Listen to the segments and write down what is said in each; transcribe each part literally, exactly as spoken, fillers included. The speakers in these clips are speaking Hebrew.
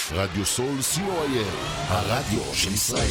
רדיו סול סי או איי אל, הרדיו של ישראל.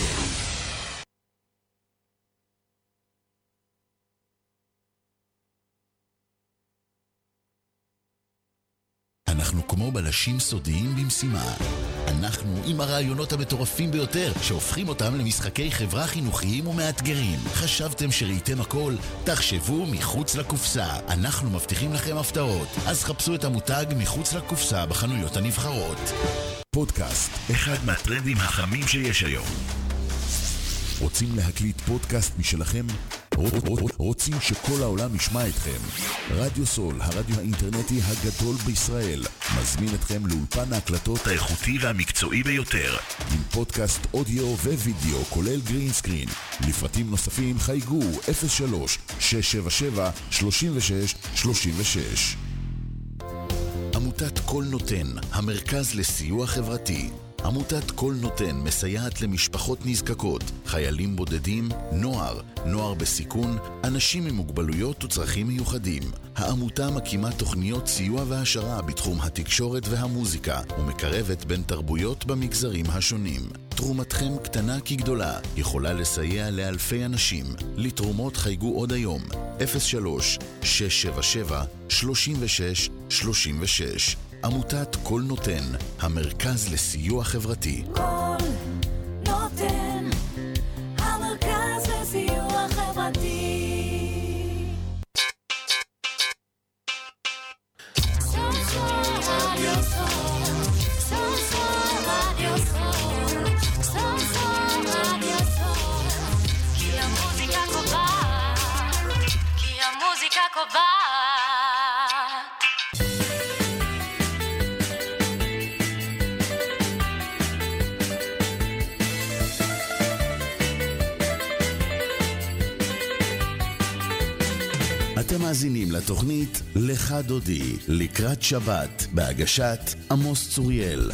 אנחנו כמו בלשים סודיים במשימה. אנחנו עם הרעיונות המטורפים ביותר, שהופכים אותם למשחקי חברה חינוכיים ומאתגרים. חשבתם שראיתם הכל? תחשבו מחוץ לקופסה. אנחנו מבטיחים לכם הפתעות. אז חפשו את המותג מחוץ לקופסה בחנויות הנבחרות. פודקאסט, אחד מהטרנדים החמים שיש היום. רוצים להקליט פודקאסט משלכם? רוצים שכל העולם ישמע אתכם? רדיו סול, הרדיו האינטרנטי הגדול בישראל, מזמין אתכם לאולפן ההקלטות האיכותי והמקצועי ביותר, עם פודקאסט אודיו ווידאו כולל גרין סקרין. לפרטים נוספים חייגו אפס שלוש שש שבע שבע שלושים ושש שלושים ושש. עמותת כל נותן, המרכז לסיוע חברתי. עמותת כל נותן מסייעת למשפחות נזקקות, חיילים בודדים, נוער, נוער בסיכון, אנשים עם מוגבלויות וצרכים מיוחדים. העמותה מקימה תוכניות סיוע והשרה בתחום התקשורת והמוזיקה, ומקרבת בין תרבויות במגזרים השונים. תרומתכם קטנה כגדולה, יכולה לסייע לאלפי אנשים. לתרומות חייגו עוד היום, אפס שלוש שש שבע שבע שלושים ושש שלושים ושש. עמותת כל נותן, המרכז לסיוע חברתי. כל נותן, המרכז לסיוע חברתי. כי המוזיקה קובעת, כי המוזיקה קובעת. אתם מאזינים לתוכנית לך דודי, לקראת שבת, בהגשת עמוס צוריאל.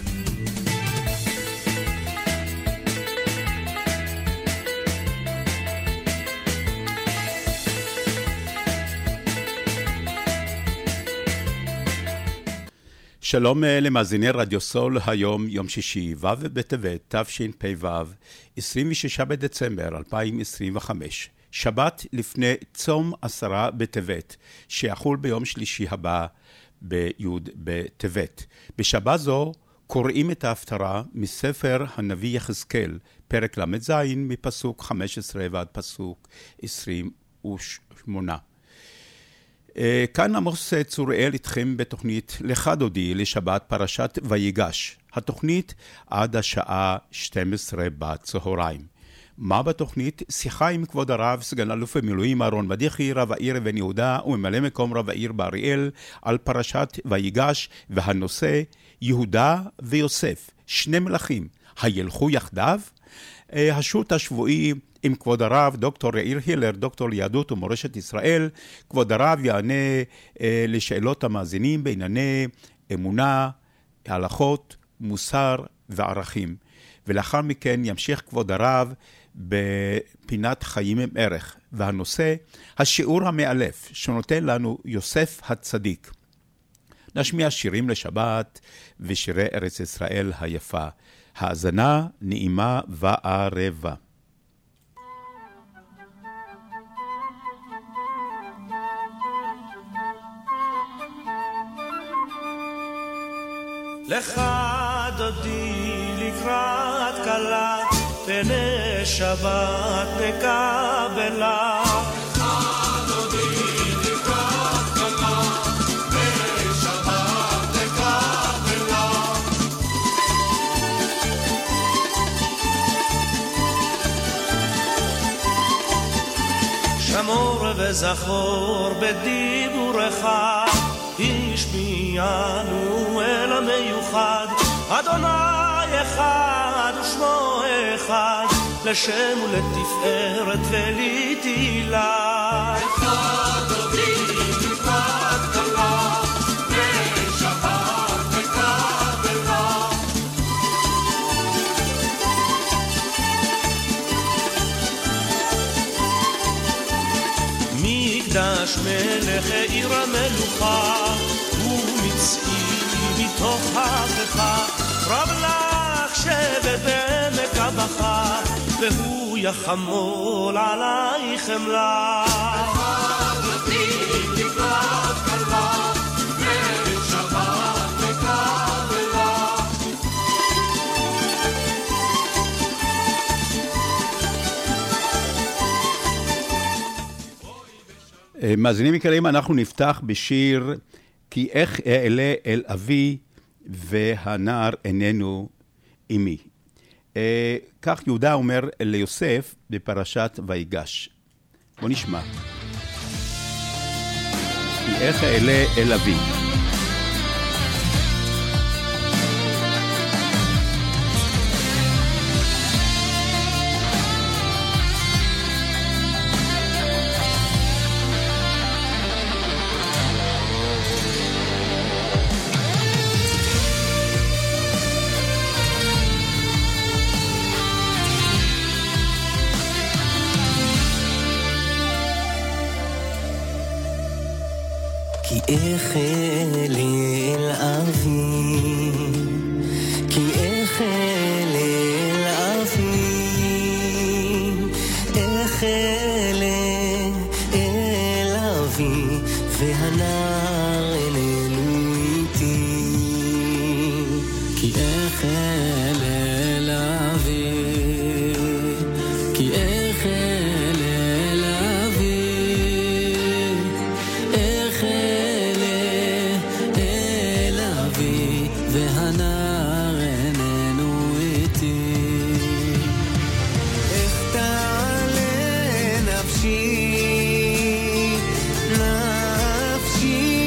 שלום למאזיני רדיו סול, היום יום שישי, ו' בטבת, תשפ"ו, עשרים ושישה בדצמבר אלפיים עשרים וחמש. שבת לפני צום עשרה בטבת, שיחול ביום שלישי הבא בי' בטבת. בשבת זו קוראים את ההפטרה מספר הנביא יחזקאל, פרק למד זין, מפסוק חמש עשרה ועד פסוק עשרים ושמונה. כאן עמוס צוריאל איתכם בתוכנית לך דודי לשבת פרשת ויגש. התוכנית עד השעה שתים עשרה בצהריים. מה בתוכנית? שיחה עם כבוד הרב סגן אלוף במילואים אהרון בדיחי, רב העיר אבן יהודה וממלא מקום רב העיר באריאל, על פרשת ויגש, והנושא יהודה ויוסף, שני מלכים, הילכו יחדיו? השו"ת השבועי עם כבוד הרב דוקטור יאיר הילר, דוקטור ליהדות ומורשת ישראל. כבוד הרב יענה אה, לשאלות המאזינים בענייני אמונה, הלכות, מוסר וערכים. ולאחר מכן ימשיך כבוד הרב בפינת חיים עם ערך, והנושא השיעור המאלף שנותן לנו יוסף הצדיק. נשמיע שירים לשבת ושירי ארץ ישראל היפה. האזנה נעימה וערבה. לך דודי לקראת קלה, פני שבת נקבלה. לך דודי לקראת קלה, פני שבת נקבלה. שמור וזכור בדיבורך, השמיענו אל המיוחד. אדוני אחד ושמו אחד, לשם ולתפארת ולתהילה. לך דודי לקראת קלה, בשבת נקבלה. מקדש מלך עיר המלוכה, ומציא מתוך הפכה רב לה לשבת בעמק הבכה, והוא יחמול עליי חמלה. בחרתי לקראת כלה, ושבת מקבלה. מאזינים יקרים, אנחנו נפתח בשיר כי איך אעלה אל אבי והנער איננו עמי. כך יהודה אומר ליוסף בפרשת ויגש. בוא נשמע. כי איך אעלה אל אבי. איך אעלה אל אבי, כי איך אעלה אל אבי, איך אעלה אל אבי והנער איננו איתי, כי איך אעלה אל אבי, כי איך אעלה אל אבי, איך והנער איננו איתי. איך תעלה נפשי, נפשי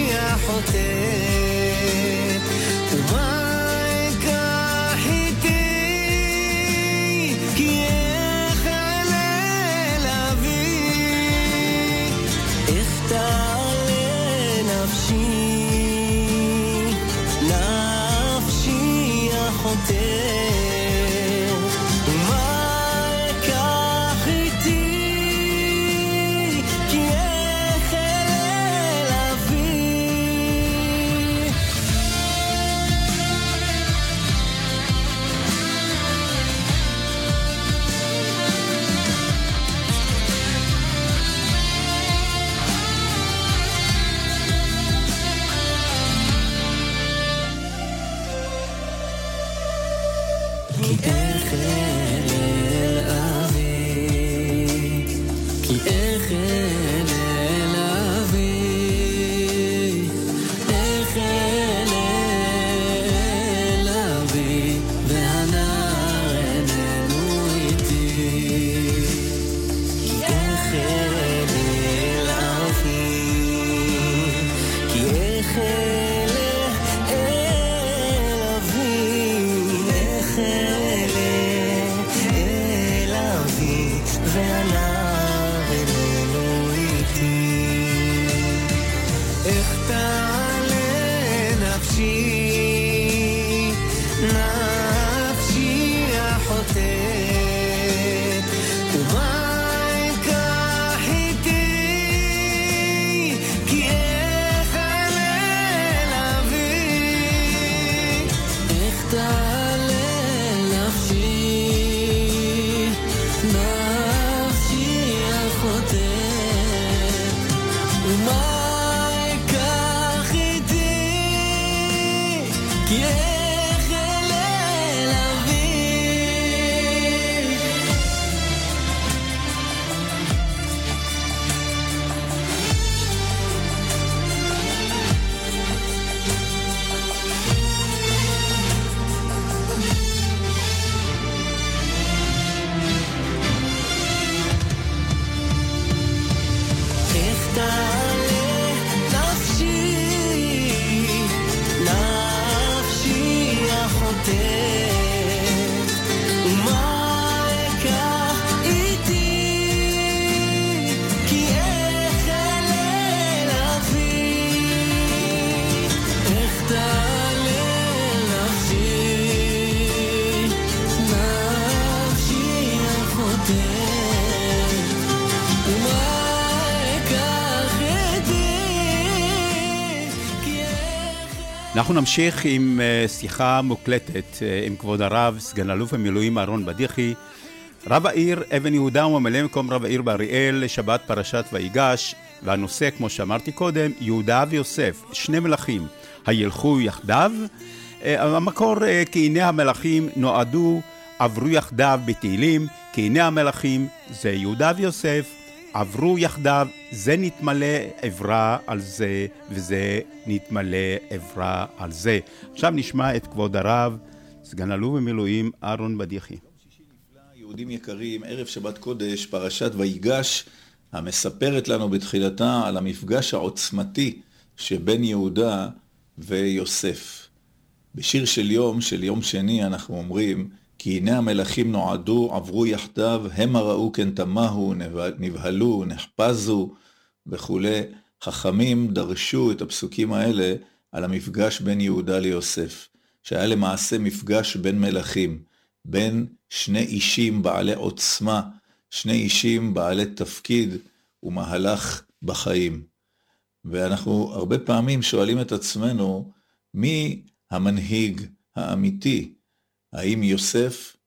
אנחנו נמשיך עם שיחה מוקלטת עם כבוד הרב, סגן אלוף המילואים אהרון בדיחי, רב העיר אבן יהודה וממלא מקום רב העיר באריאל לשבת פרשת ויגש, והנושא, כמו שאמרתי קודם, יהודה ויוסף, שני מלכים, הילכו יחדיו. המקור, כי הנה המלכים נועדו, עברו יחדיו בתהילים, כי הנה המלכים זה יהודה ויוסף, עברו יחדיו, זה נתמלא עברה על זה, וזה נתמלא עברה על זה. עכשיו נשמע את כבוד הרב, סגן אלוף במילואים אהרון בדיחי. יהודים יקרים, ערב שבת קודש, פרשת ויגש, המספרת לנו בתחילתה על המפגש העוצמתי שבין יהודה ויוסף. בשיר של יום, של יום שני, אנחנו אומרים, כי הנה המלכים נועדו, עברו יחדיו, הם הראו כן תמהו, נבהלו, נחפזו וכו'. חכמים דרשו את הפסוקים האלה על המפגש בין יהודה ליוסף, שהיה למעשה מפגש בין מלכים, בין שני אישים בעלי עוצמה, שני אישים בעלי תפקיד ומהלך בחיים. ואנחנו הרבה פעמים שואלים את עצמנו, מי המנהיג האמיתי? האם יוסף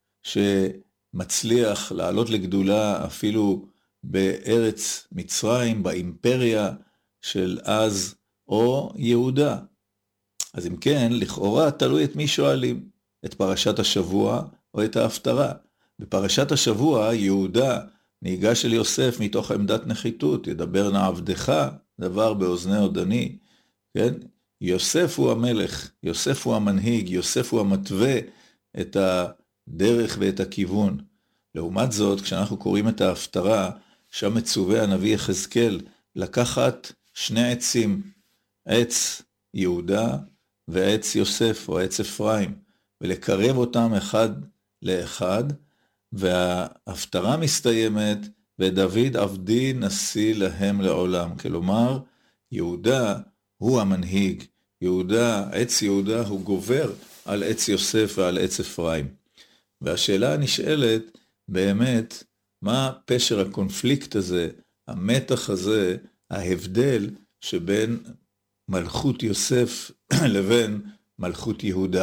שמצליח לעלות לגדולה אפילו בארץ מצרים, באימפריה של אז, או יהודה? אז אם כן, לכאורה תלוי את מי שואלים, את פרשת השבוע או את ההפטרה. בפרשת השבוע יהודה ניגש אל יוסף מתוך עמדת נחיתות, ידבר נא עבדך, דבר באוזני עודני, כן? יוסף הוא המלך, יוסף הוא המנהיג, יוסף הוא המתווה את הדרך ואת הכיוון. לעומת זאת, כשאנחנו קוראים את ההפטרה, שם מצווה הנביא יחזקאל לקחת שני עצים, עץ יהודה ועץ יוסף או עץ אפרים, ולקרב אותם אחד לאחד, וההפטרה מסתיימת, ודוד עבדי נשיא להם לעולם. כלומר, יהודה הוא המנהיג, יהודה, עץ יהודה הוא גובר על עץ יוסף ועל עץ אפרים. והשאלה הנשאלת, באמת, מה פשר הקונפליקט הזה, המתח הזה, ההבדל שבין מלכות יוסף לבין מלכות יהודה?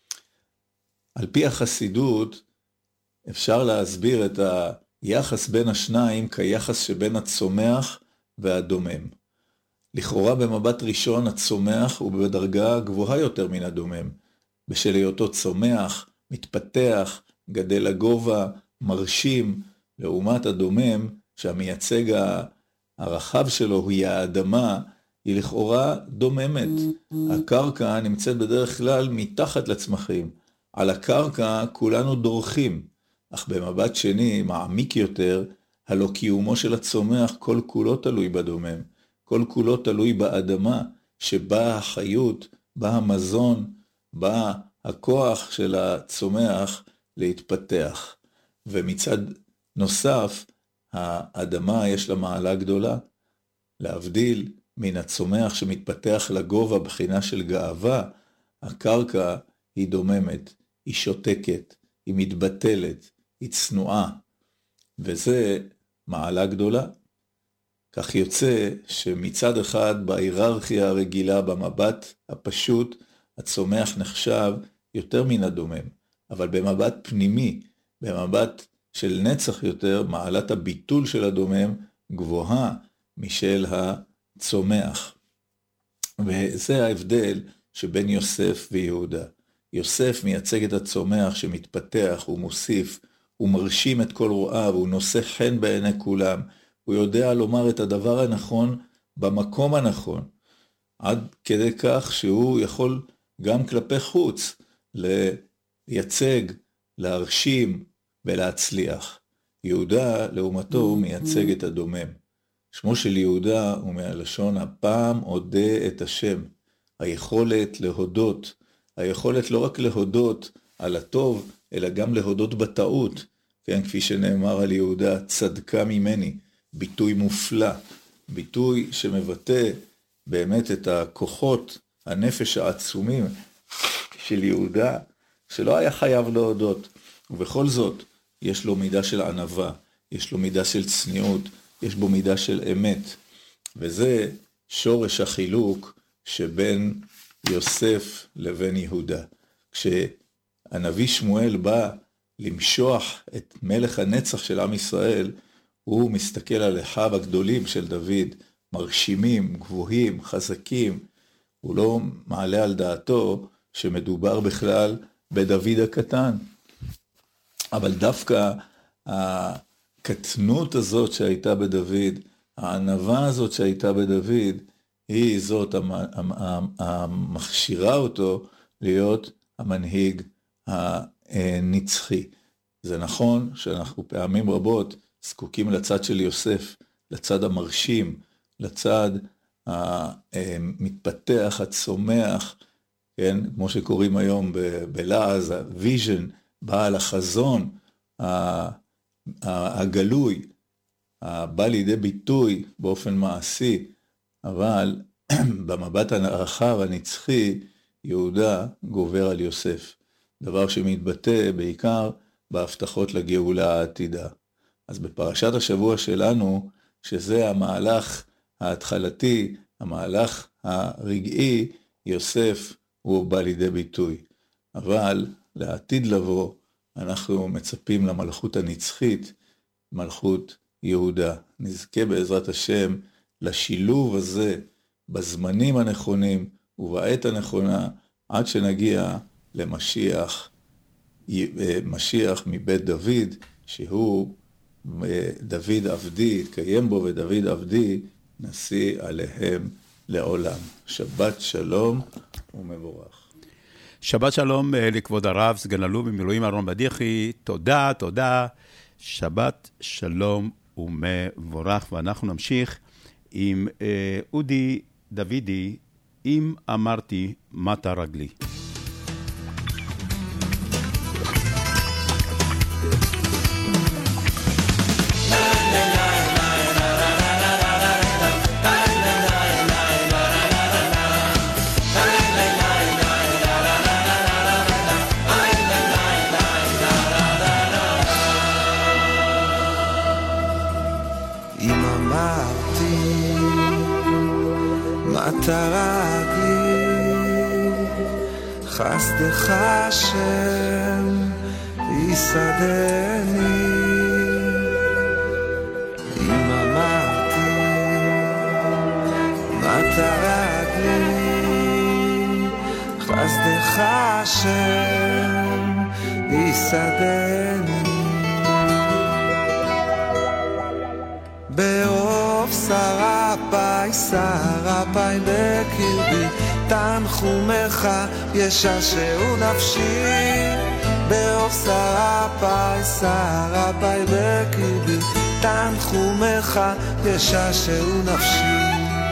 על פי החסידות, אפשר להסביר את היחס בין השניים כיחס שבין הצומח והדומם. לכאורה במבט ראשון הצומח הוא בדרגה גבוהה יותר מן הדומם, בשל היותו צומח, מתפתח, גדל לגובה, מרשים, לעומת הדומם שהמייצג הרחב שלו היא האדמה, היא לכאורה דוממת. הקרקע נמצאת בדרך כלל מתחת לצמחים. על הקרקע כולנו דורכים, אך במבט שני, מעמיק יותר, הלא קיומו של הצומח כל כולו תלוי בדומם, כל כולו תלוי באדמה, שבה החיות, בה המזון, בה הכוח של הצומח להתפתח. ומצד נוסף, האדמה יש לה מעלה גדולה, להבדיל מן הצומח שמתפתח לגובה בחינה של גאווה, הקרקע היא דוממת, היא שותקת, היא מתבטלת, היא צנועה, וזה מעלה גדולה. כך יוצא שמצד אחד בהיררכיה הרגילה, במבט הפשוט, הצומח נחשב יותר מן הדומם, אבל במבט פנימי, במבט של נצח יותר, מעלת הביטול של הדומם גבוהה משל הצומח. וזה ההבדל שבין יוסף ויהודה. יוסף מייצג את הצומח שמתפתח, הוא מוסיף, הוא מרשים את כל רואיו, הוא נושא חן בעיני כולם, הוא יודע לומר את הדבר הנכון במקום הנכון, עד כדי כך שהוא יכול גם כלפי חוץ לייצג, להרשים ולהצליח. יהודה לעומתו מייצג את הדומם. שמו של יהודה הוא מהלשון הפעם אודה את השם, היכולת להודות, היכולת לא רק להודות על הטוב, אלא גם להודות בטעות, כן, כפי שנאמר על יהודה, צדקה ממני, ביטוי מופלא, ביטוי שמבטא באמת את הכוחות, הנפש העצומים של יהודה, שלא היה חייב להודות, ובכל זאת יש לו מידה של ענווה, יש לו מידה של צניעות, יש בו מידה של אמת, וזה שורש החילוק שבין יוסף לבין יהודה. כשהנביא שמואל בא למשוח את מלך הנצח של עם ישראל, הוא מסתכל על אחיו הגדולים של דוד, מרשימים, גבוהים, חזקים, הוא לא מעלה על דעתו שמדובר בכלל בדוד הקטן. אבל דווקא הקטנות הזאת שהייתה בדוד, הענווה הזאת שהייתה בדוד, היא זאת המכשירה אותו להיות המנהיג הנצחי. זה נכון שאנחנו פעמים רבות זקוקים לצד של יוסף, לצד המרשים, לצד המתפתח, הצומח, כן? כמו שקוראים היום בלעז, הוויז'ן, בעל החזון, הגלוי, בא לידי ביטוי באופן מעשי, אבל במבט הרחב הנצחי, יהודה גובר על יוסף, דבר שמתבטא בעיקר בהבטחות לגאולה העתידה. אז בפרשת השבוע שלנו, שזה המהלך ההתחלתי, המהלך הרגעי, יוסף הוא בא לידי ביטוי. אבל לעתיד לבוא, אנחנו מצפים למלכות הנצחית, מלכות יהודה. נזכה בעזרת השם לשילוב הזה בזמנים הנכונים ובעת הנכונה, עד שנגיע למשיח, משיח מבית דוד, שהוא דוד עבדי, התקיים בו ודוד עבדי, נשיא עליהם לעולם. שבת שלום ומבורך. שבת שלום לכבוד הרב, סגן אלוף במילואים אהרון בדיחי, תודה, תודה. שבת שלום ומבורך, ואנחנו נמשיך עם אה, אודי דוידי, אם אמרתי מטה רגלי. רגלי חסדך השם יסעדני אם אמרתי מטה רגלי חסדך השם יסעדני ברוב שרפי שרפי בקרבי תנחומך ישעשעו נפשי ברוב שרפי שרפי בקרבי תנחומך ישעשעו נפשי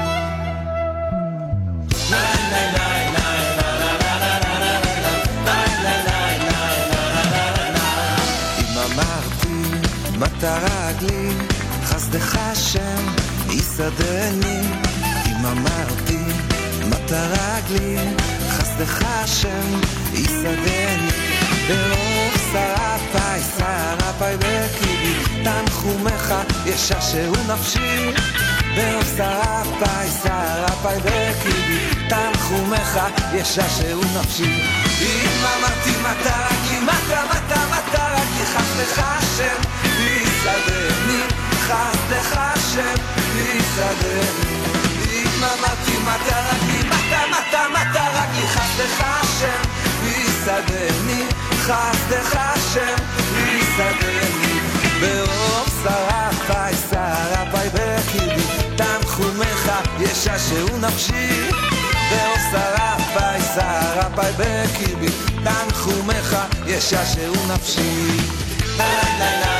אם אמרתי מטה רגלי חסדך השם יסעדני אם אמרתי מטה רגלי חסדך השם יסעדני ברוב שרפי שרפי בקרבי תנחומך ישעשעו נפשי ברוב שרפי שרפי בקרבי תנחומך ישעשעו נפשי אם אמרתי מטה רגלי מטה מטה מטה רגלי חסדך השם יסעדני חסדך השם יסעדני אם אמרתי מטה רגלי מטה מטה מטה רגלי חסדך השם יסעדני חסדך השם יסעדני ברוב שרפי שרפי בקרבי תנחומך ישעשעו נפשי ברוב שרפי שרפי בקרבי תנחומך ישעשעו נפשי לה לה לה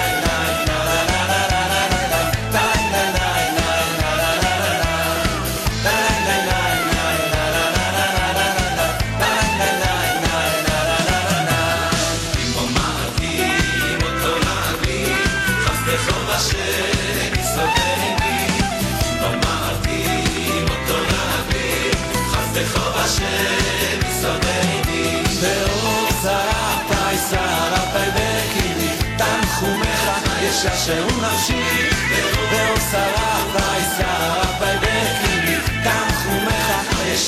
ישעשעו נפשי ברוב שרפי שרפי בקרבי תנחומך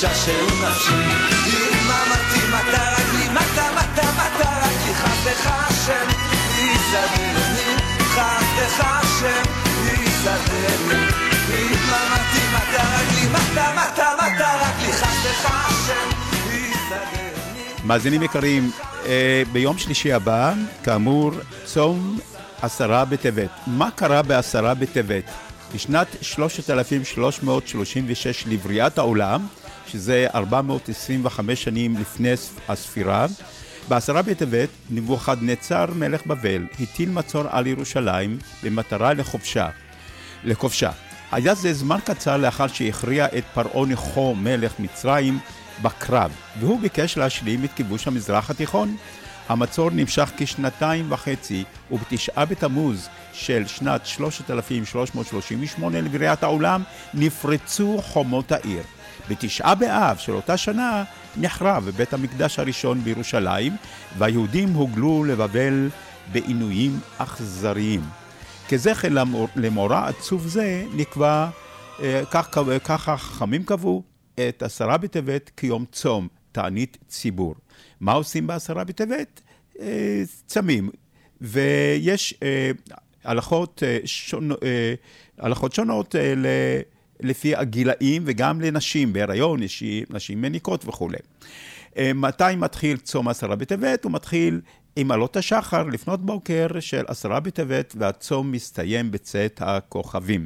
תשעשעו נפשי. דממתי מטה רגלי, מטה מטה מטה רגלי, חסדך השם יסדרני, חסדך השם יסדרני. דממתי מטה רגלי, מטה מטה מטה רגלי, חסדך השם יסדרני. מאזינים יקרים, ביום שלישי הבא, כאמור, צום עשרה בטבת. מה קרה בעשרה בטבת? בשנת שלושת אלפים שלוש מאות שלושים ושש לבריאת העולם, שזה ארבע מאות עשרים וחמש שנים לפני הספירה, בעשרה בטבת נבוכדנצר מלך בבל הטיל מצור על ירושלים במטרה לחופשה. לכובשה. היה זה זמן קצר לאחר שהכריע את פרעה נכו מלך מצרים בקרב, והוא ביקש להשלים את כיבוש המזרח התיכון. המצור נמשך כשנתיים וחצי, ובתשעה בתמוז של שנת שלושת אלפים שלוש מאות שלושים ושמונה לבריאת העולם נפרצו חומות העיר. בתשעה באב של אותה שנה נחרב בית המקדש הראשון בירושלים, והיהודים הוגלו לבבל בעינויים אכזריים. כזכר למאורע עצוב זה נקבע, ככה חכמים קבעו, את עשרה בטבת כיום צום, תענית ציבור. מה עושים בעשרה בטבת? צמים. ויש הלכות, שונ... הלכות שונות לפי הגילאים וגם לנשים בהיריון, נשים מניקות וכו'. מתי מתחיל צום עשרה בטבת? הוא מתחיל עם עלות השחר לפנות בוקר של עשרה בטבת, והצום מסתיים בצאת הכוכבים.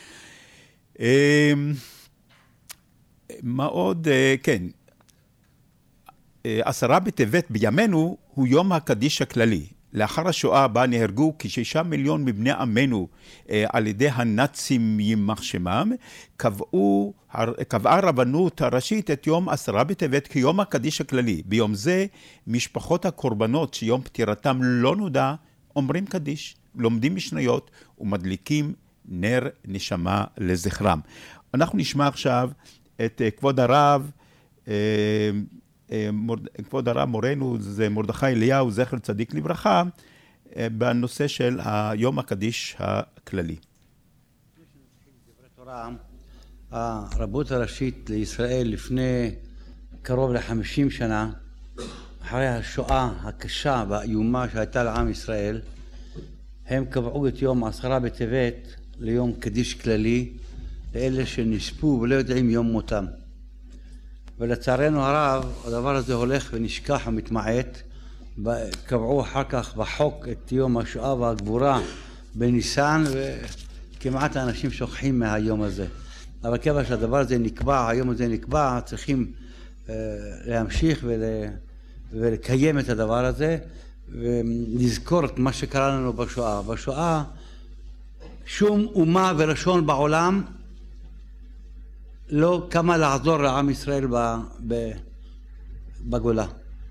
מה עוד? כן. עשרה בטבת בימינו הוא יום הקדיש הכללי. לאחר השואה בה נהרגו כשישה מיליון מבני עמנו על ידי הנאצים יימח שמם, קבעו, קבעה הרבנות הראשית את יום עשרה בטבת כיום הקדיש הכללי. ביום זה משפחות הקורבנות שיום פטירתם לא נודע אומרים קדיש, לומדים משניות ומדליקים נר נשמה לזכרם. אנחנו נשמע עכשיו את כבוד הרב, כבוד הרב מורנו, זה מרדכי אליהו, זכר צדיק לברכה, בנושא של היום הקדיש הכללי. הרבנות הראשית לישראל לפני קרוב ל-חמישים שנה, אחרי השואה הקשה והאיומה שהייתה לעם ישראל, הם קבעו את יום עשרה בטבת ליום קדיש כללי לאלה שנספו ולא יודעים יום מותם. ולצערנו הרב, הדבר הזה הולך ונשכח ומתמעט. קבעו אחר כך בחוק את יום השואה והגבורה בניסן, וכמעט האנשים שוכחים מהיום הזה. אבל כיוון שהדבר הזה נקבע, היום הזה נקבע, צריכים uh, להמשיך ול, ולקיים את הדבר הזה, ולזכור את מה שקרה לנו בשואה. בשואה, שום אומה ולשון בעולם לא כמה לעזור לעם ישראל בגולה.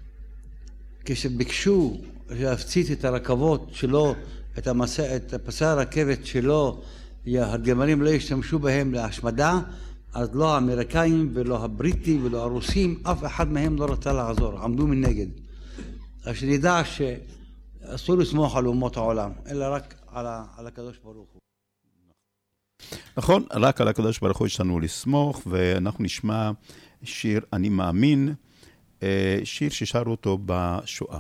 כשביקשו להפציץ את הרכבות שלו, את, המסע, את פסי הרכבת שלו, הגרמנים לא ישתמשו בהם להשמדה, אז לא האמריקאים ולא הבריטים ולא הרוסים, אף אחד מהם לא רצה לעזור, עמדו מנגד. אז שנדע שאסור לסמוך על אומות העולם, אלא רק על, על הקדוש ברוך הוא. נכון, רק על הקדוש ברוך הוא יש לנו לסמוך, ואנחנו נשמע שיר אני מאמין, שיר ששרו אותו בשואה.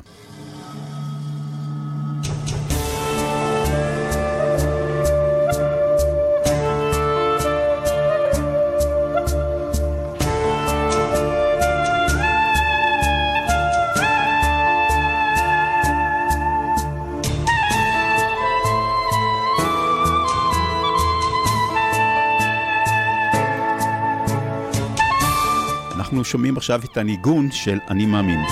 אנחנו שומעים עכשיו את הניגון של אני מאמין.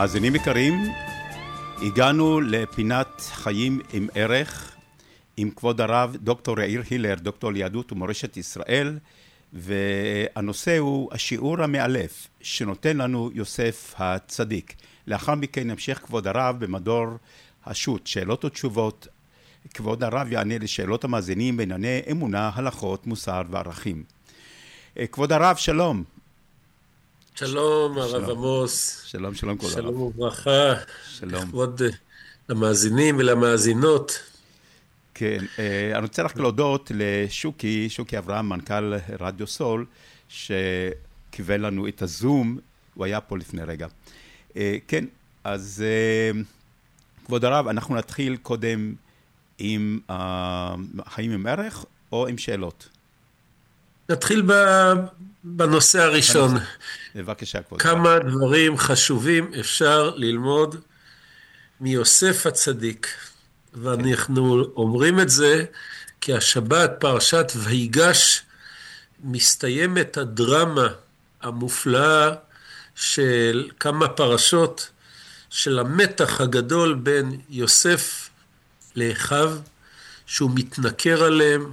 מאזינים יקרים, הגענו לפינת חיים עם ערך עם כבוד הרב דוקטור יאיר הילר, דוקטור ליהדות ומורשת ישראל, והנושא הוא השיעור המאלף שנותן לנו יוסף הצדיק. לאחר מכן נמשיך כבוד הרב במדור השו"ת, שאלות ותשובות. כבוד הרב יענה לשאלות המאזינים בענייני אמונה, הלכות, מוסר וערכים. כבוד הרב, שלום. שלום, הרב עמוס. שלום, שלום כבוד הרב. שלום וברכה. שלום. כבוד למאזינים ולמאזינות. כן, אני רוצה רק להודות לשוקי, שוקי אברהם, מנכ"ל רדיו סול, שקיבל לנו את הזום, הוא היה פה לפני רגע. כן, אז כבוד הרב, אנחנו נתחיל קודם עם החיים עם ערך או עם שאלות? נתחיל בנושא הראשון. בבקשה, כבוד. כמה דברים חשובים אפשר ללמוד מיוסף הצדיק. ואנחנו אומרים את זה כי השבת, פרשת ויגש, מסתיימת הדרמה המופלאה של כמה פרשות של המתח הגדול בין יוסף לאחיו, שהוא מתנכר עליהם,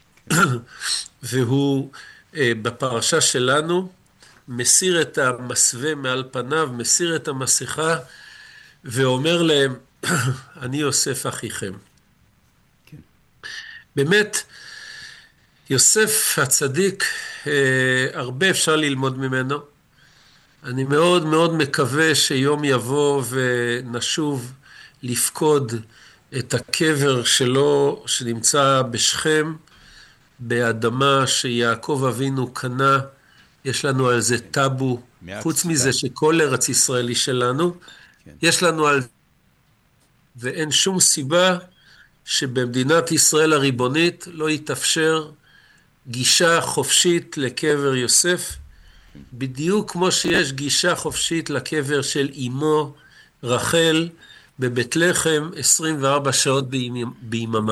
והוא בפרשה שלנו מסיר את המסווה מעל פניו, מסיר את המסכה, ואומר להם, אני יוסף אחיכם. כן. באמת, יוסף הצדיק, הרבה אפשר ללמוד ממנו. אני מאוד מאוד מקווה שיום יבוא ונשוב לפקוד את הקבר שלו שנמצא בשכם, באדמה שיעקב אבינו קנה. יש לנו על זה טאבו, חוץ מזה שכל ארץ ישראלי שלנו, כן. יש לנו על ואין שום סיבה שבמדינת ישראל הריבונית לא יתאפשר גישה חופשית לקבר יוסף, בדיוק כמו שיש גישה חופשית לקבר של אמו רחל בבית לחם עשרים וארבע שעות ביממה.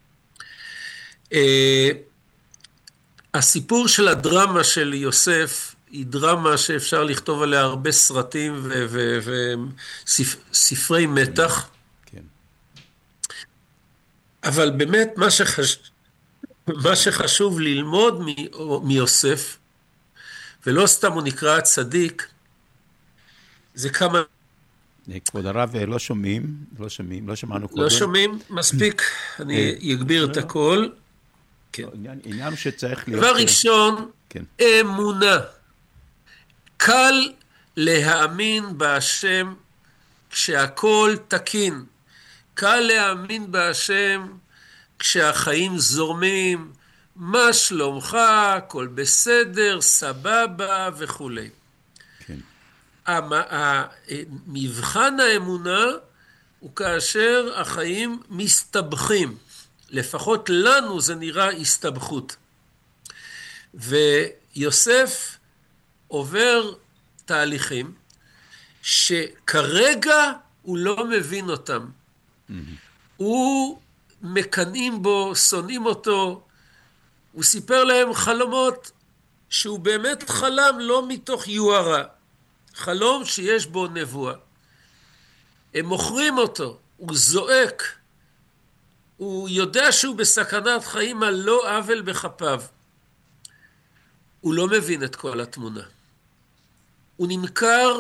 הסיפור של הדרמה של יוסף היא דרמה שאפשר לכתוב עליה הרבה סרטים וספרי מתח. אבל באמת מה, שחש... מה שחשוב ללמוד מ... מיוסף, ולא סתם הוא נקרא צדיק, זה כמה... כבוד הרב, לא שומעים, לא שומעים, לא שמענו קודם. לא שומעים, מספיק, אני אגביר את הכל. כן. עניין שצריך להיות... דבר ראשון, כן. אמונה. קל להאמין בהשם כשהכל תקין. קל להאמין בהשם כשהחיים זורמים, מה שלומך, הכל בסדר, סבבה וכו'. כן. מבחן האמונה הוא כאשר החיים מסתבכים. לפחות לנו זה נראה הסתבכות. ויוסף עובר תהליכים שכרגע הוא לא מבין אותם. הוא מקנאים בו, שונאים אותו, הוא סיפר להם חלומות שהוא באמת חלם לא מתוך יוהרה, חלום שיש בו נבואה. הם מוכרים אותו, הוא זועק, הוא יודע שהוא בסכנת חיים על לא עוול בכפיו. הוא לא מבין את כל התמונה. הוא נמכר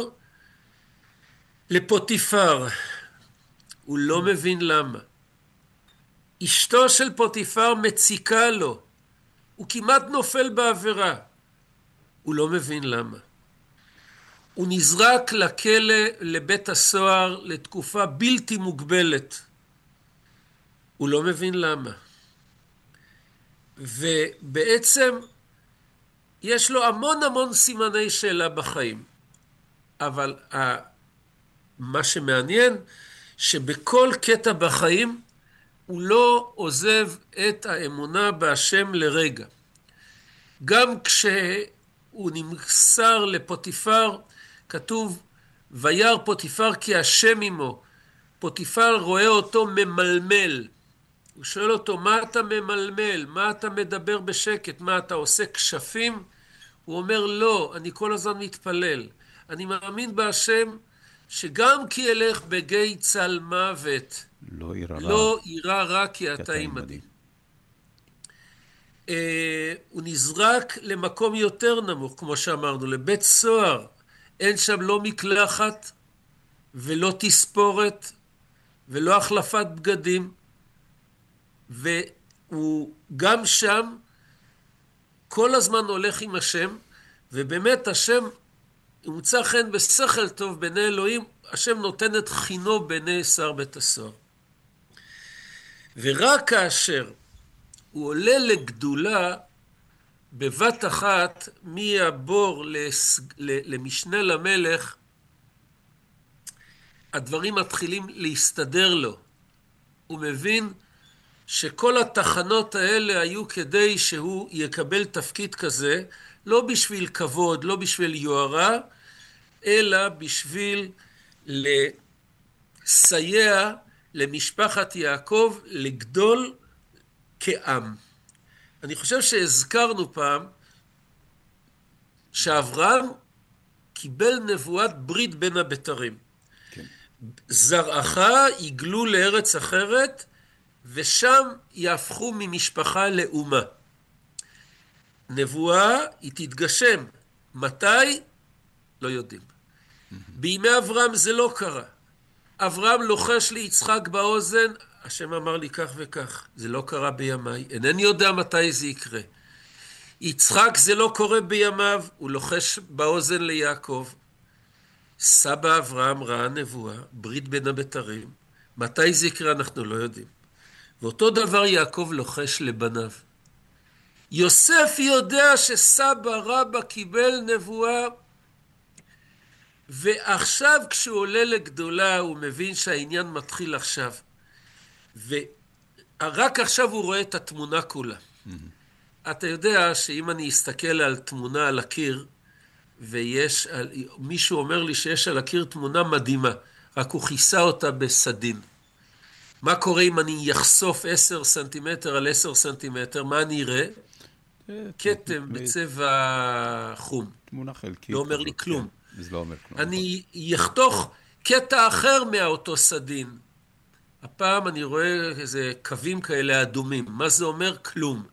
לפוטיפר, הוא לא מבין למה. אשתו של פוטיפר מציקה לו, הוא כמעט נופל בעבירה, הוא לא מבין למה. הוא נזרק לכלא, לבית הסוהר, לתקופה בלתי מוגבלת, הוא לא מבין למה. ובעצם יש לו המון המון סימני שאלה בחיים, אבל מה שמעניין שבכל קטע בחיים הוא לא עוזב את האמונה בהשם לרגע. גם כשהוא נמסר לפוטיפר, כתוב, וירא פוטיפר כי השם עמו. פוטיפר רואה אותו ממלמל. הוא שואל אותו, מה אתה ממלמל? מה אתה מדבר בשקט? מה אתה עושה כשפים? הוא אומר, לא, אני כל הזמן מתפלל. אני מאמין בהשם שגם כי ילך בגיא צל מוות, לא יירא רע, לא יירא רע כי כי אתה אתה עמדי. עמדי. אה, הוא נזרק למקום יותר נמוך, כמו שאמרנו, לבית סוהר. אין שם לא מקלחת ולא תספורת ולא החלפת בגדים, והוא גם שם כל הזמן הולך עם השם, ובאמת השם הוא מוצא חן בשכל טוב בעיני אלוהים, השם נותן את חינו בעיני שר בית הסוהר. ורק כאשר הוא עולה לגדולה, בבת אחת מהבור למשנה למלך, הדברים מתחילים להסתדר לו. הוא מבין שכל התחנות האלה היו כדי שהוא יקבל תפקיד כזה, לא בשביל כבוד, לא בשביל יוהרה, אלא בשביל לסייע למשפחת יעקב לגדול כעם. אני חושב שהזכרנו פעם שאברהם קיבל נבואת ברית בין הבתרים. כן. זרעך יגלו לארץ אחרת, ושם יהפכו ממשפחה לאומה. נבואה היא תתגשם. מתי? לא יודעים. בימי אברהם זה לא קרה. אברהם לוחש ליצחק באוזן, השם אמר לי כך וכך. זה לא קרה בימיי. אינני יודע מתי זה יקרה. יצחק זה לא קורה בימיו, הוא לוחש באוזן ליעקב. סבא אברהם ראה נבואה, ברית בין הבתרים. מתי זה יקרה אנחנו לא יודעים. ואותו דבר יעקב לוחש לבניו. יוסף יודע שסבא רבא קיבל נבואה, ועכשיו כשהוא עולה לגדולה הוא מבין שהעניין מתחיל עכשיו. ורק עכשיו הוא רואה את התמונה כולה. Mm-hmm. אתה יודע שאם אני אסתכל על תמונה על הקיר, ויש, מישהו אומר לי שיש על הקיר תמונה מדהימה, רק הוא כיסה אותה בסדין. מה קורה אם אני יחשוף עשר סנטימטר על עשר סנטימטר? מה אני אראה? כתם בצבע חום. תמונה חלקית. לא אומר לי כלום. זה לא אומר כלום. אני יחתוך קטע אחר מאותו סדין. הפעם אני רואה איזה קווים כאלה אדומים. מה זה אומר? כלום.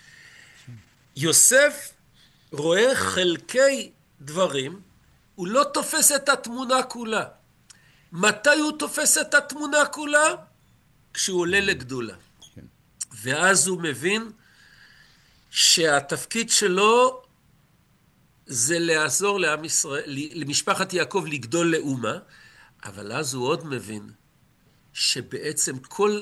יוסף רואה חלקי דברים, הוא לא תופס את התמונה כולה. מתי הוא תופס את התמונה כולה? כשהוא עולה לגדולה. ואז הוא מבין שהתפקיד שלו זה לעזור לעם ישראל, למשפחת יעקב לגדול לאומה, אבל אז הוא עוד מבין שבעצם כל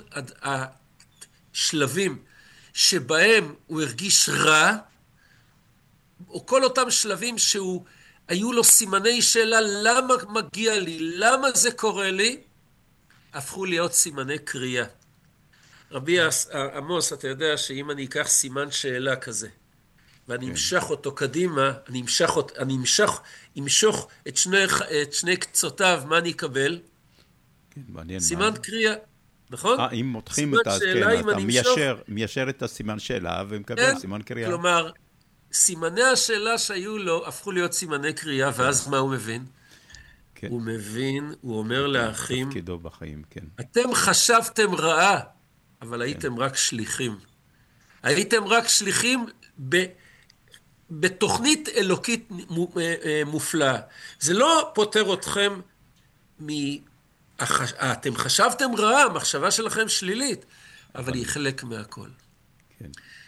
השלבים שבהם הוא הרגיש רע, או כל אותם שלבים שהוא, היו לו סימני שאלה, למה מגיע לי, למה זה קורה לי, הפכו להיות סימני קריאה. רבי עמוס, אתה יודע שאם אני אקח סימן שאלה כזה, ואני אמשך אותו קדימה, אני אמשך, אני אמשך, אמשוך את שני, את שני קצותיו, מה אני אקבל? כן, מעניין. סימן מה... קריאה, נכון? אה, אם מותחים את זה, כן, אתה מיישר, מיישר את הסימן שאלה ומקבל סימן קריאה. כלומר, סימני השאלה שהיו לו הפכו להיות סימני קריאה, ואז מה הוא מבין? כן. הוא מבין, הוא אומר לאחים, תפקידו בחיים, כן. אתם חשבתם רעה, אבל הייתם רק שליחים. הייתם רק שליחים ב, בתוכנית אלוקית מופלאה. זה לא פותר אתכם מ... אתם חשבתם רעה, המחשבה שלכם שלילית, אבל היא חלק מהכל. כן.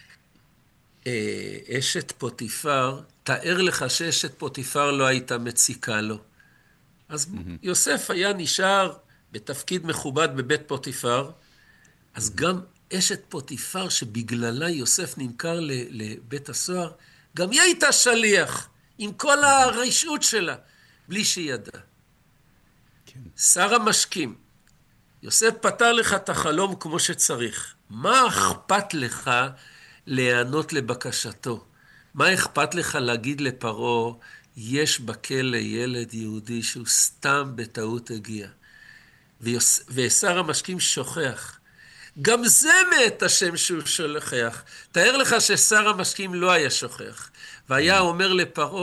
אשת פוטיפר, תאר לך שאשת פוטיפר לא הייתה מציקה לו. אז יוסף היה נשאר בתפקיד מכובד בבית פוטיפר, אז גם אשת פוטיפר שבגללה יוסף נמכר לבית הסוהר, גם היא הייתה שליח, עם כל הרשעות שלה, בלי שהיא ידעה. כן. שר המשקים, יוסף פתר לך את החלום כמו שצריך. מה אכפת לך להיענות לבקשתו? מה אכפת לך להגיד לפרעה, יש בכלא ילד יהודי שהוא סתם בטעות הגיע. ויוס... ושר המשקים שוכח. גם זה מאת השם שהוא שולח. תאר לך ששר המשקים לא היה שוכח. והיה אומר לפרעה,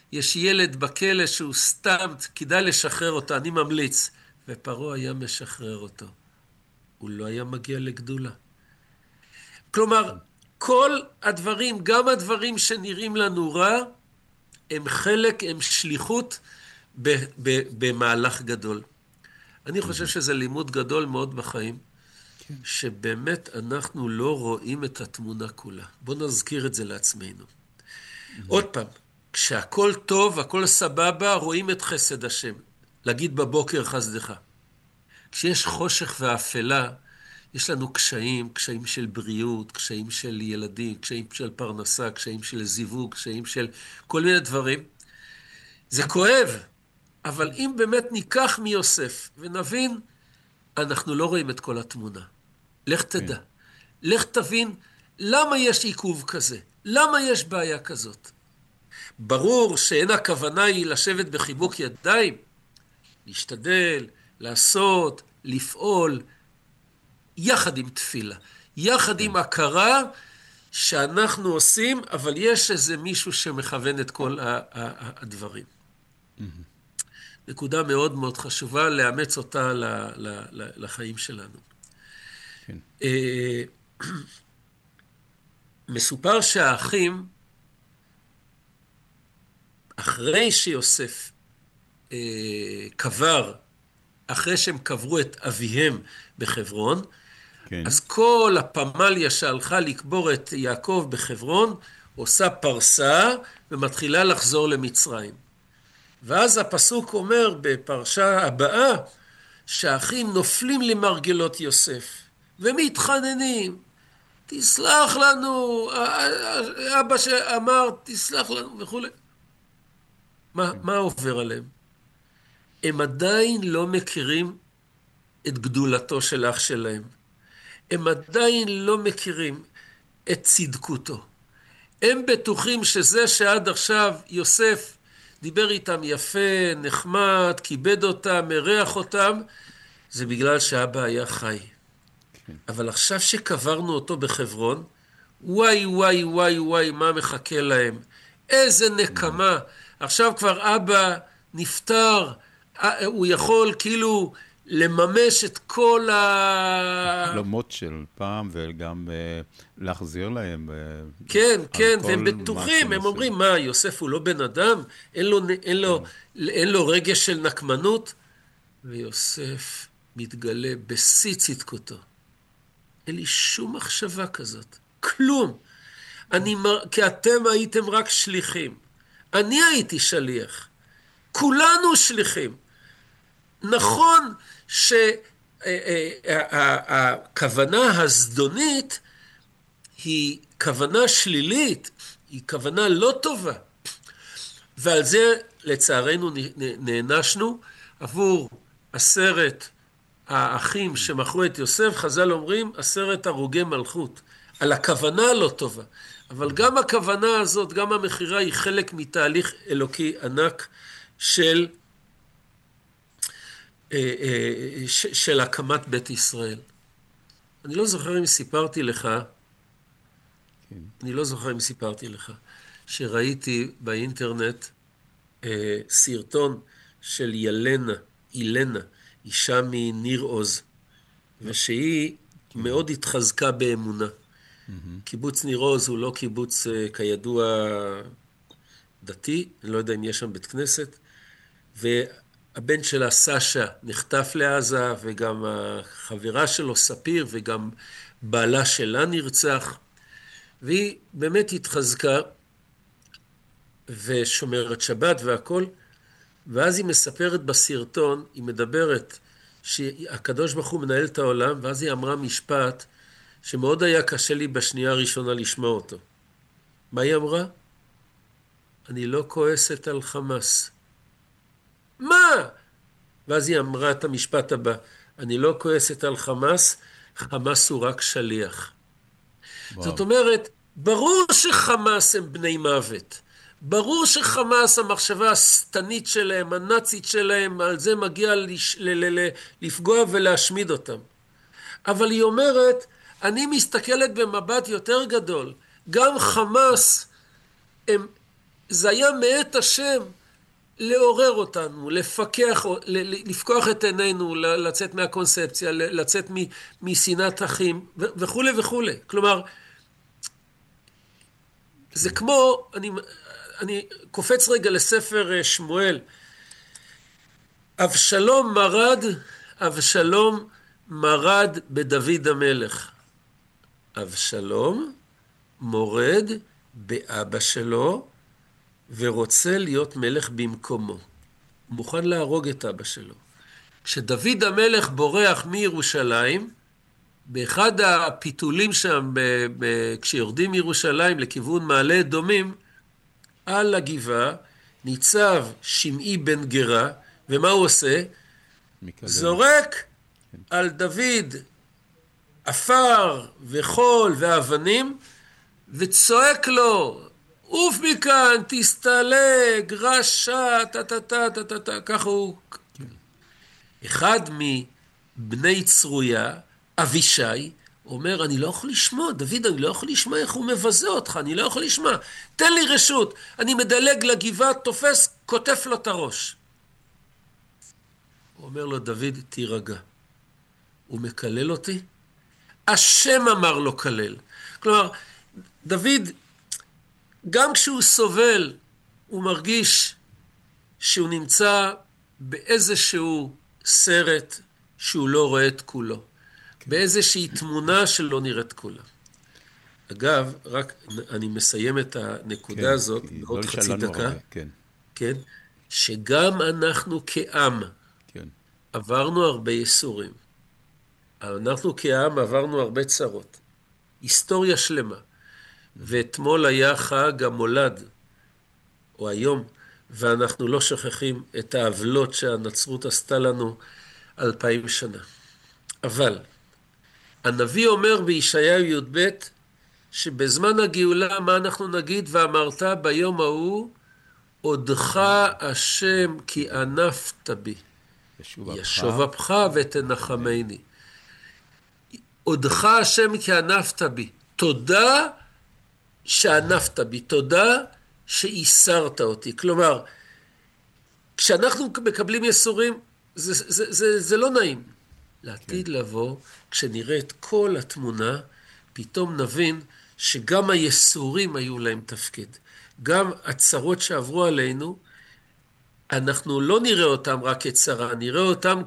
יש ילד בכלא שהוא סתם, כדאי לשחרר אותו, אני ממליץ. ופרעה היה משחרר אותו. הוא לא היה מגיע לגדולה. כלומר, כל הדברים, גם הדברים שנראים לנו רע, הם חלק, הם שליחות ב- ב- במהלך גדול. אני חושב שזה לימוד גדול מאוד בחיים, שבאמת אנחנו לא רואים את התמונה כולה. בואו נזכיר את זה לעצמנו. עוד פעם, כשהכל טוב, הכל סבבה, רואים את חסד השם. להגיד בבוקר חסדך. כשיש חושך ואפלה, יש לנו קשיים, קשיים של בריאות, קשיים של ילדים, קשיים של פרנסה, קשיים של זיווג, קשיים של כל מיני דברים. זה כואב, אבל אם באמת ניקח מיוסף ונבין, אנחנו לא רואים את כל התמונה. לך תדע. לך תבין למה יש עיכוב כזה, למה יש בעיה כזאת. ברור שאין הכוונה היא לשבת בחיבוק ידיים, להשתדל, לעשות, לפעול, יחד עם תפילה, יחד עם הכרה שאנחנו עושים, אבל יש איזה מישהו שמכוון את כל הדברים. נקודה מאוד מאוד חשובה, לאמץ אותה לחיים שלנו. מסופר שהאחים, אחרי שיוסף קבר, אחרי שהם קברו את אביהם בחברון, כן. אז כל הפמליה שהלכה לקבור את יעקב בחברון, עושה פרסה ומתחילה לחזור למצרים. ואז הפסוק אומר בפרשה הבאה, שהאחים נופלים למרגלות יוסף, ומתחננים, תסלח לנו, אבא שאמר, תסלח לנו וכו'. מה, מה עובר עליהם? הם עדיין לא מכירים את גדולתו של אח שלהם. הם עדיין לא מכירים את צדקותו. הם בטוחים שזה שעד עכשיו יוסף דיבר איתם יפה, נחמד, כיבד אותם, מריח אותם, זה בגלל שאבא היה חי. אבל עכשיו שקברנו אותו בחברון, וואי וואי וואי וואי, מה מחכה להם? איזה נקמה. עכשיו כבר אבא נפטר, הוא יכול כאילו לממש את כל החלומות של פעם, וגם להחזיר להם. כן, כן, והם בטוחים, הם אומרים, מה, יוסף הוא לא בן אדם? אין לו, אין לו, אין לו רגש של נקמנות? ויוסף מתגלה בשיא צדקותו. אין לי שום מחשבה כזאת, כלום. אני, כי אתם הייתם רק שליחים. אני הייתי שליח. כולנו שליחים. נכון שהכוונה הזדונית היא כוונה שלילית, היא כוונה לא טובה. ועל זה לצערנו נענשנו עבור עשרת האחים שמכרו את יוסף, חז"ל אומרים עשרת הרוגי מלכות, על הכוונה הלא טובה. אבל גם הכוונה הזאת, גם המחירה היא חלק מתהליך אלוקי ענק של של הקמת בית ישראל. אני לא זוכר אם סיפרתי לך, אני לא זוכר אם סיפרתי לך, שראיתי באינטרנט סרטון של ילנה, אילנה, אישה מניר עוז, ושהיא מאוד התחזקה באמונה. קיבוץ ניר עוז הוא לא קיבוץ כידוע דתי, אני לא יודע אם יש שם בית כנסת, והבן שלה סשה נחטף לעזה, וגם החברה שלו ספיר, וגם בעלה שלה נרצח, והיא באמת התחזקה, ושומרת שבת והכל, ואז היא מספרת בסרטון, היא מדברת, שהקדוש ברוך הוא מנהל את העולם, ואז היא אמרה משפט, שמאוד היה קשה לי בשנייה הראשונה לשמוע אותו. מה היא אמרה? אני לא כועסת על חמאס. מה? ואז היא אמרה את המשפט הבא, אני לא כועסת על חמאס, חמאס הוא רק שליח. וואו. זאת אומרת, ברור שחמאס הם בני מוות. ברור שחמאס, המחשבה הסתנית שלהם, הנאצית שלהם, על זה מגיע לש... ל... ל... ל... לפגוע ולהשמיד אותם. אבל היא אומרת, אני מסתכלת במבט יותר גדול. גם חמאס הם זה היה מאת השם לעורר אותנו, לפקח, לפקוח את עינינו, לצאת מהקונספציה, לצאת משנאת אחים וכו' וכו'. כלומר, זה כמו, אני, אני קופץ רגע לספר שמואל, אבשלום מרד, אבשלום מרד בדוד המלך. אבשלום מורד באבא שלו, ורוצה להיות מלך במקומו. הוא מוכן להרוג את אבא שלו. כשדוד המלך בורח מירושלים, באחד הפיתולים שם, ב- ב- כשיורדים מירושלים לכיוון מעלה אדומים, על הגבעה ניצב שמעי בן גרה, ומה הוא עושה? מקדם. זורק כן. על דוד אפר וחול ואבנים, וצועק לו, עוף מכאן, תסתלג, רשע, טה-טה-טה, טה-טה-טה, ככה הוא... כן. אחד מבני צרויה, אבישי, אומר, אני לא יכול לשמוע, דוד, אני לא יכול לשמוע איך הוא מבזה אותך, אני לא יכול לשמוע. תן לי רשות, אני מדלג לגבעה, תופס, כותף לו את הראש. הוא אומר לו, דוד, תירגע. הוא מקלל אותי? השם אמר לו כלל. כלומר, דוד, גם כשהוא סובל, הוא מרגיש שהוא נמצא באיזשהו סרט שהוא לא רואה את כולו. באיזושהי תמונה שלא נראית כולה. אגב, רק אני מסיים את הנקודה כן, הזאת, בעוד לא חצי דקה, הרבה, כן. כן, שגם אנחנו כעם, כן. עברנו הרבה ייסורים. אנחנו כעם עברנו הרבה צרות. היסטוריה שלמה. ואתמול היה חג המולד, או היום, ואנחנו לא שוכחים את העוולות שהנצרות עשתה לנו אלפיים שנה. אבל, הנביא אומר בישעיהו י"ב, שבזמן הגאולה, מה אנחנו נגיד? ואמרת ביום ההוא, עודך השם כי ענפת בי. ישוב אפך ותנחמני. עודך השם כי ענפת בי. תודה שענפת בי. תודה שאיסרת אותי. כלומר, כשאנחנו מקבלים יסורים, זה, זה, זה, זה לא נעים. לעתיד כן. לבוא, כשנראה את כל התמונה, פתאום נבין שגם היסורים היו להם תפקיד. גם הצרות שעברו עלינו, אנחנו לא נראה אותם רק כצרה, נראה אותם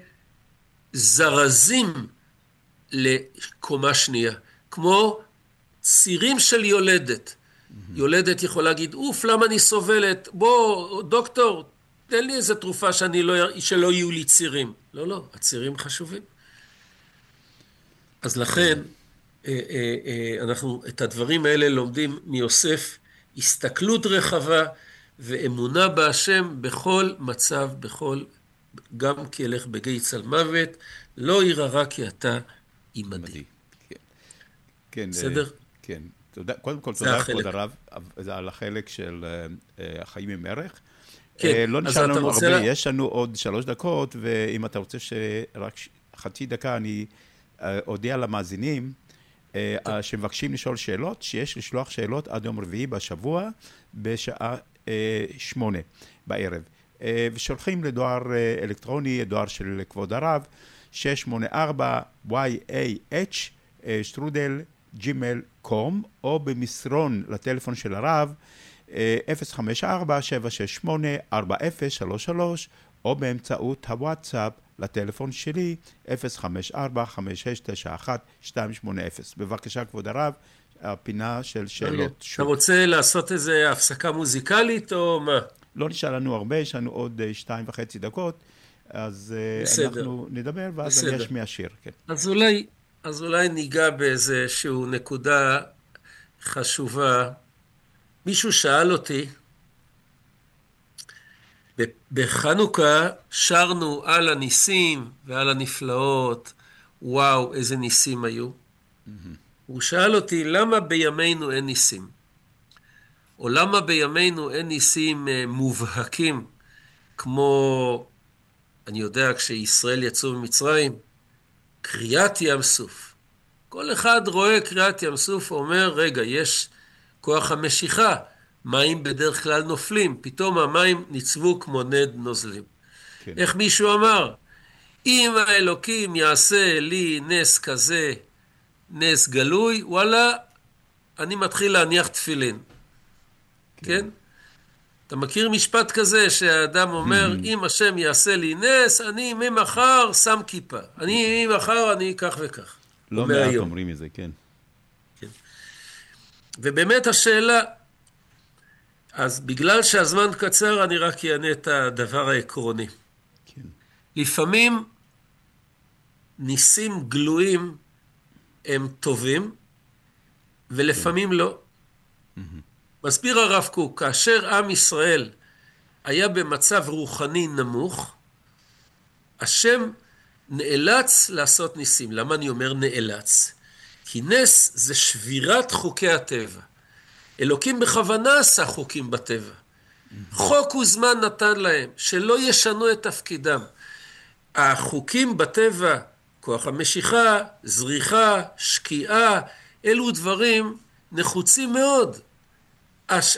כזרזים לקומה שנייה. כמו צירים של יולדת. Mm-hmm. יולדת יכולה להגיד, אוף, למה אני סובלת? בוא, דוקטור, תן לי איזו תרופה שאני לא, שלא יהיו לי צירים. לא, לא, הצירים חשובים. אז לכן, אנחנו את הדברים האלה לומדים מיוסף, הסתכלות רחבה ואמונה בהשם בכל מצב, בכל, גם כי ילך בגיא צל מוות, לא ירא רע כי אתה עמדי. כן, בסדר? כן. תודה, קודם כל, תודה כבוד הרב, זה על החלק של החיים עם ערך. כן, לא נשאר לנו הרבה, לה... יש לנו עוד שלוש דקות, ואם אתה רוצה שרק חצי דקה אני אודיע למאזינים, שמבקשים לשאול שאלות, שיש לשלוח שאלות עד יום רביעי בשבוע, בשעה שמונה בערב. ושולחים לדואר אלקטרוני, דואר של כבוד הרב, שש שמונה ארבע וואי איי אייץ' שטרודל ג'ימייל קום, או במסרון לטלפון של הרב, אפס חמש ארבע שבע שש שמונה ארבע אפס שלוש שלוש, או באמצעות הוואטסאפ לטלפון שלי, אפס חמש ארבע חמש שש תשע אחת שתיים שמונה אפס. בבקשה, כבוד הרב, הפינה של שאלות. אתה רוצה לעשות איזו הפסקה מוזיקלית או מה? לא נשאר לנו הרבה, יש לנו עוד שתיים וחצי דקות, אז בסדר. אנחנו נדבר, ואז בסדר. אני אשמיע שיר. כן. אז אולי, אז אולי ניגע באיזשהו נקודה חשובה. מישהו שאל אותי, בחנוכה שרנו על הניסים ועל הנפלאות, וואו, איזה ניסים היו. Mm-hmm. הוא שאל אותי, למה בימינו אין ניסים? או למה בימינו אין ניסים מובהקים, כמו, אני יודע, כשישראל יצאו ממצרים, קריאת ים סוף. כל אחד רואה קריאת ים סוף ואומר, רגע, יש כוח המשיכה. מים בדרך כלל נופלים, פתאום המים ניצבו כמו נד נוזלים. כן. איך מישהו אמר? אם האלוקים יעשה לי נס כזה, נס גלוי, וואלה, אני מתחיל להניח תפילין. כן? כן? אתה מכיר משפט כזה שהאדם אומר, אם השם יעשה לי נס, אני ממחר שם כיפה. אני ממחר אני כך וכך. לא מעט אומרים את זה, כן. כן. ובאמת השאלה, אז בגלל שהזמן קצר, אני רק אענה את הדבר העקרוני. כן. לפעמים ניסים גלויים הם טובים, ולפעמים לא. מסביר הרב קוק, כאשר עם ישראל היה במצב רוחני נמוך, השם נאלץ לעשות ניסים. למה אני אומר נאלץ? כי נס זה שבירת חוקי הטבע. אלוקים בכוונה עשה חוקים בטבע. חוק וזמן נתן להם, שלא ישנו את תפקידם. החוקים בטבע, כוח המשיכה, זריחה, שקיעה, אלו דברים נחוצים מאוד. הש...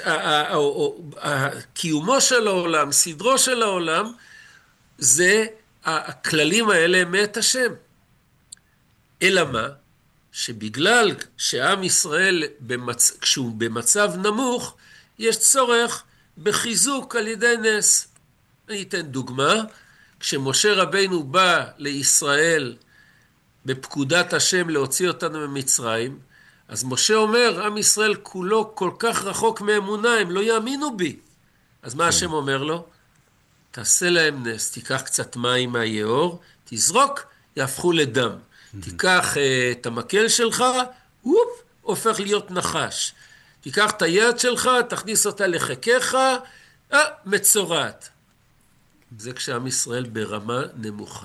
קיומו של העולם, סדרו של העולם, זה הכללים האלה מאת השם. אלא מה? שבגלל שעם ישראל במצ... כשהוא במצב נמוך, יש צורך בחיזוק על ידי נס. אני אתן דוגמה. כשמשה רבינו בא לישראל בפקודת השם להוציא אותנו ממצרים, אז משה אומר, עם ישראל כולו כל כך רחוק מאמונה, הם לא יאמינו בי. אז מה השם אומר לו? תעשה להם נס, תיקח קצת מים מהיאור, תזרוק, יהפכו לדם. תיקח uh, את המקל שלך, אופ, הופך להיות נחש. תיקח את היד שלך, תכניס אותה לחקיך, אה, מצורעת. זה כשעם ישראל ברמה נמוכה.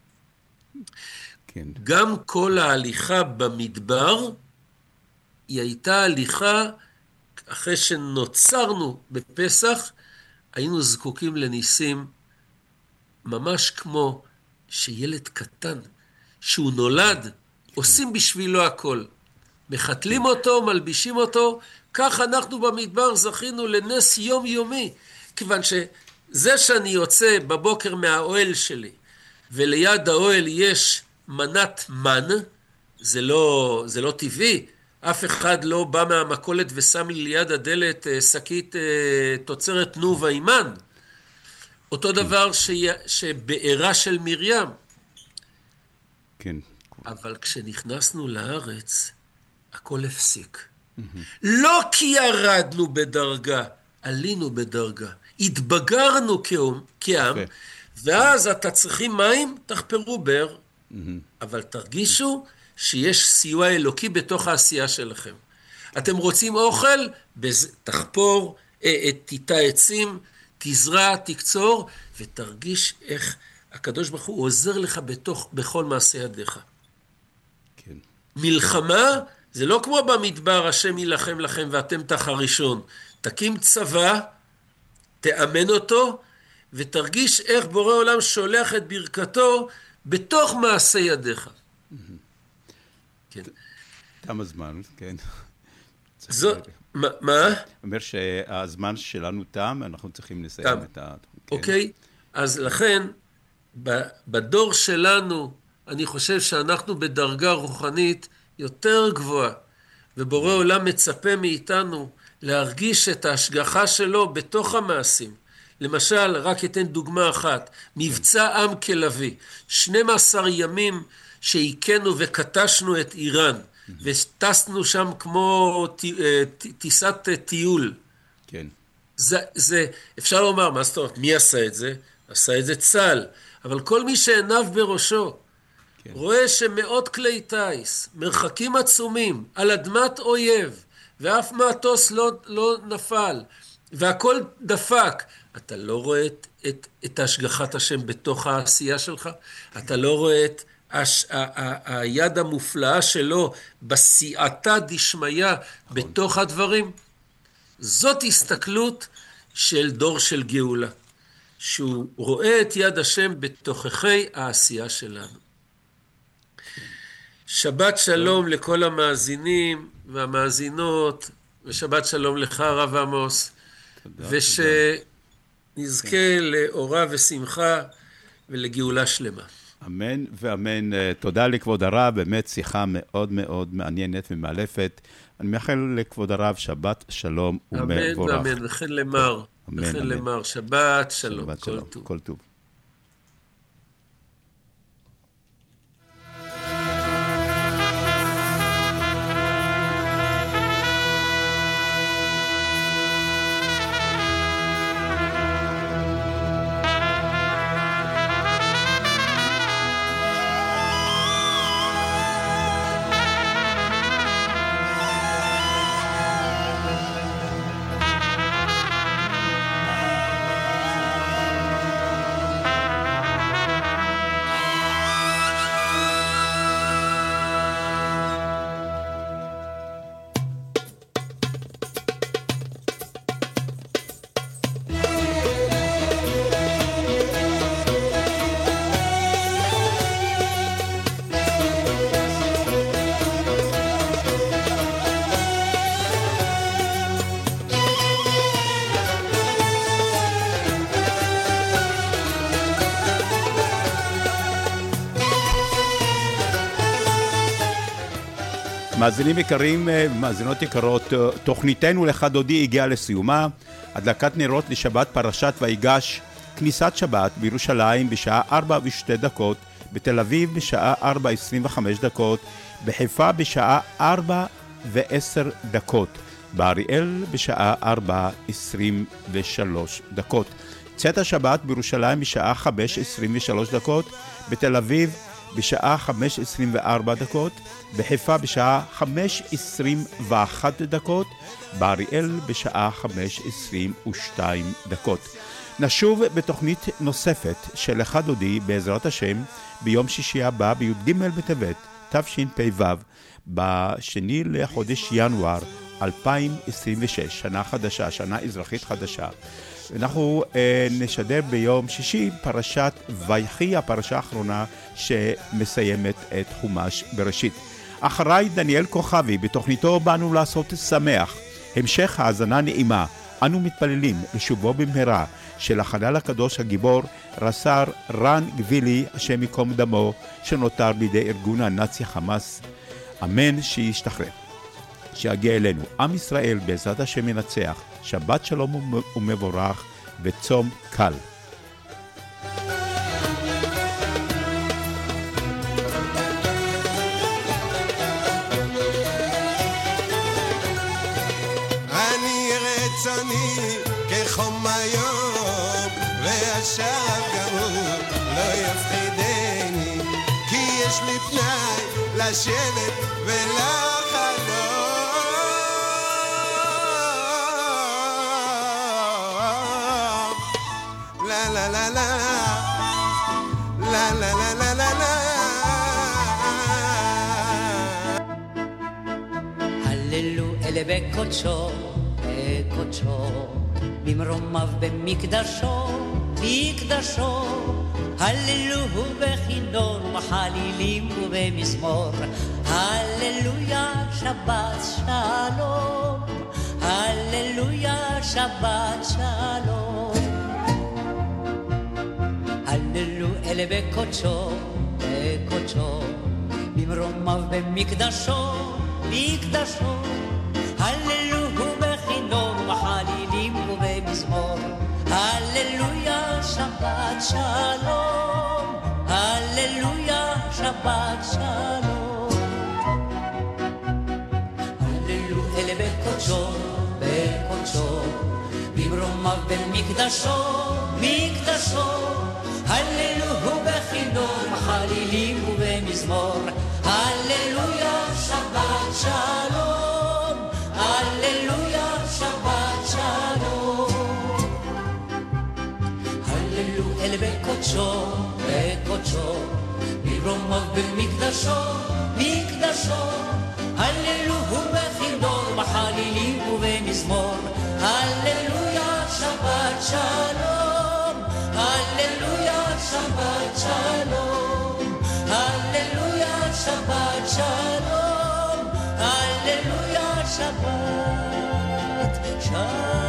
כן. גם כל ההליכה במדבר, היא הייתה הליכה, אחרי שנוצרנו בפסח, היינו זקוקים לניסים, ממש כמו שילד קטן, שהוא נולד, עושים בשבילו הכל. מחתלים אותו, מלבישים אותו, כך אנחנו במדבר זכינו לנס יומיומי, כיוון שזה שאני יוצא בבוקר מהאוהל שלי, וליד האוהל יש מנת מן, זה לא, זה לא טבעי, אף אחד לא בא מהמכולת ושם לי ליד הדלת שקית תוצרת תנובה עם מן. אותו דבר שבעירה של מרים. כן. אבל כשנכנסנו לארץ, הכל הפסיק. לא כי ירדנו בדרגה, עלינו בדרגה. התבגרנו כעם, ואז אתה צריכים מים, תחפרו בר, אבל תרגישו שיש סיוע אלוקי בתוך העשייה שלכם. אתם רוצים אוכל? תחפור, תיטע עצים, תזרע, תקצור, ותרגיש איך הקדוש ברוך הוא עוזר לך בתוך, בכל מעשה ידיך. כן. מלחמה זה לא כמו במדבר, השם ילחם לכם ואתם תחרישון. תקים צבא, תאמן אותו, ותרגיש איך בורא עולם שולח את ברכתו בתוך מעשה ידיך. כן. תם הזמן, כן. זו, מה? מה? אומר שהזמן שלנו תם, אנחנו צריכים לסיים את ה... אוקיי, אז לכן, בדור שלנו, אני חושב שאנחנו בדרגה רוחנית יותר גבוהה, ובורא עולם מצפה מאיתנו להרגיש את ההשגחה שלו בתוך המעשים. למשל, רק אתן דוגמה אחת, מבצע עם כלבי, שנים עשר ימים שהיכנו וקטשנו את איראן, וטסנו שם כמו טיסת טיול. כן. זה, זה, אפשר לומר, מה זאת אומרת, מי עשה את זה? עשה את זה צה"ל, אבל כל מי שעיניו בראשו, כן. רואה שמאות כלי טייס, מרחקים עצומים, על אדמת אויב, ואף מטוס לא, לא נפל, והכל דפק, אתה לא רואה את, את, את השגחת השם בתוך העשייה שלך? אתה לא רואה את הש, ה, ה, היד המופלאה שלו בסייעתא דשמיא בתוך הדברים? זאת הסתכלות של דור של גאולה, שהוא רואה את יד השם בתוככי העשייה שלנו. שבת שלום לכל המאזינים והמאזינות, ושבת שלום לך הרב עמוס, ושנזכה לאורה ושמחה ולגאולה שלמה. אמן ואמן. תודה לכבוד הרב, באמת שיחה מאוד מאוד מעניינת ומאלפת. אני מאחל לכבוד הרב שבת שלום ומבורך. אמן ואמן, וכן למר, וכן למר, שבת שלום, כל טוב. כל טוב. מאזינים יקרים, מאזינות יקרות, תוכניתנו לך דודי הגיעה לסיומה. הדלקת נרות לשבת פרשת ויגש, כניסת שבת בירושלים בשעה ארבע ושתי דקות, בתל אביב בשעה ארבע עשרים וחמש דקות, בחיפה בשעה ארבע ועשר דקות, באריאל בשעה ארבע עשרים ושלוש דקות. צאת השבת בירושלים בשעה חמש עשרים ושלוש דקות, בתל אביב בשעה חמש עשרים וארבע דקות, בחיפה בשעה חמש עשרים ואחת דקות, באריאל בשעה חמש עשרים ושתיים דקות. נשוב בתוכנית נוספת של לך דודי בעזרת השם ביום שישי הבא בי"ג בטבת תשפ"ו, בשני לחודש ינואר אלפיים עשרים ושש, שנה חדשה, שנה אזרחית חדשה. אנחנו אה, נשדר ביום שישי פרשת ויחי, הפרשה האחרונה שמסיימת את חומש בראשית. אחריי דניאל כוכבי, בתוכניתו באנו לעשות שמח. המשך האזנה נעימה. אנו מתפללים לשובו במהרה של החלל הקדוש הגיבור רס"ר רן גבילי, השם ייקום דמו, שנותר בידי ארגון הנאצי חמאס. אמן שישתחרר, שיגיע אלינו. עם ישראל בעזרת השם ינצח. שבת שלום ומבורך וצום קל. אני רצוני כחום היום, והשב גמור לא יפחידני, כי יש לי פנאי לשבת ולחלום. La la la la la la la la la la הללו אלה בקודשו, בקודשו, במרומיו במקדשו, מקדשו. הללו בכינור ובחלילים ובמזמור. הללויה שבת שלום, הללויה שבת שלום. הללו אלה בקודשו, בקודשו, במרומיו במקדשו, מקדשו. הללו בכינור ובחלילים ובמזמור. הללויה שבת שלום, הללויה שבת שלום. הללו אלה בקודשו, בקודשו, במרומיו במקדשו, מקדשו. הללו בכינור בחלילים ובמזמור. הללויה שבת שלום, הללויה שבת שלום. הללו אל בקודשו, בקודשו, במרומיו במקדשו, מקדשו. הללו בכינור בחלילים ובמזמור. הללויה שבת שלום, הללויה שבת שלום, הללויה שבת שלום, הללויה שבת קודשה